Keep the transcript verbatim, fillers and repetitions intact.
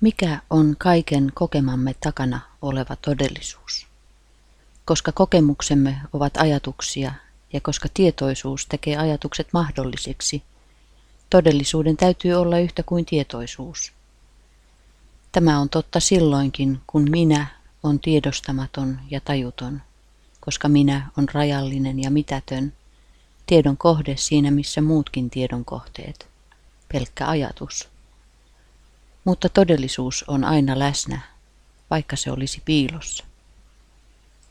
Mikä on kaiken kokemamme takana oleva todellisuus? Koska kokemuksemme ovat ajatuksia ja koska tietoisuus tekee ajatukset mahdollisiksi, todellisuuden täytyy olla yhtä kuin tietoisuus. Tämä on totta silloinkin, kun minä on tiedostamaton ja tajuton, koska minä on rajallinen ja mitätön, tiedon kohde siinä missä muutkin tiedon kohteet, pelkkä ajatus. Mutta todellisuus on aina läsnä, vaikka se olisi piilossa.